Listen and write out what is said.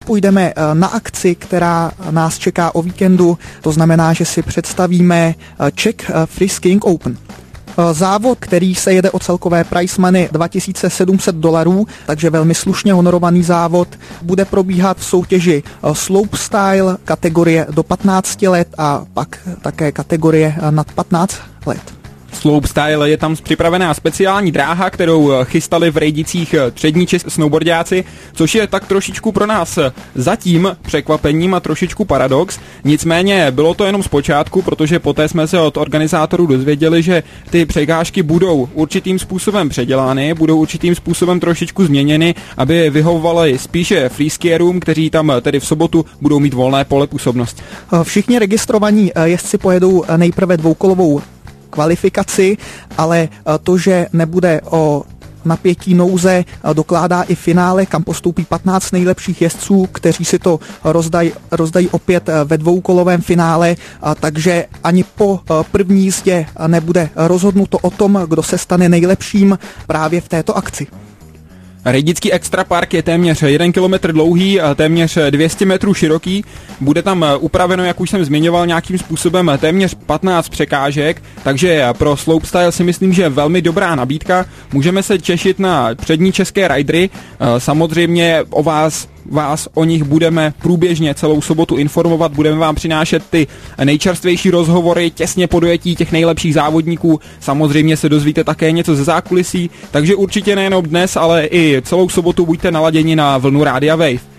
půjdeme na akci, která nás čeká o víkendu, to znamená, že si představíme Czech Freeskiing Open. Závod, který se jede o celkové prize money $2700, takže velmi slušně honorovaný závod, bude probíhat v soutěži slopestyle kategorie do 15 let a pak také kategorie nad 15 let. Slopestyle je tam připravená speciální dráha, kterou chystali v Rejdicích přední snowboardiáci, což je tak trošičku pro nás zatím překvapením a trošičku paradox. Nicméně bylo to jenom zpočátku, protože poté jsme se od organizátorů dozvěděli, že ty překážky budou určitým způsobem předělány, budou určitým způsobem trošičku změněny, aby vyhovovaly spíše freeskierům, kteří tam tedy v sobotu budou mít volné pole působnosti. Všichni registrovaní jezdci pojedou nejprve dvoukolovou kvalifikaci, ale to, že nebude o napětí nouze, dokládá i finále, kam postoupí 15 nejlepších jezdců, kteří si to rozdají opět ve dvoukolovém finále, takže ani po první jízdě nebude rozhodnuto o tom, kdo se stane nejlepším právě v této akci. Rejdický Extra Park je téměř 1 kilometr dlouhý a téměř 200 metrů široký. Bude tam upraveno, jak už jsem zmiňoval, nějakým způsobem téměř 15 překážek, takže pro slopestyle si myslím, že je velmi dobrá nabídka. Můžeme se těšit na přední české ridery. Samozřejmě vás o nich budeme průběžně celou sobotu informovat, budeme vám přinášet ty nejčerstvější rozhovory těsně po dojetí těch nejlepších závodníků. Samozřejmě se dozvíte také něco ze zákulisí, takže určitě nejenom dnes, ale i celou sobotu buďte naladěni na vlnu Rádia Wave.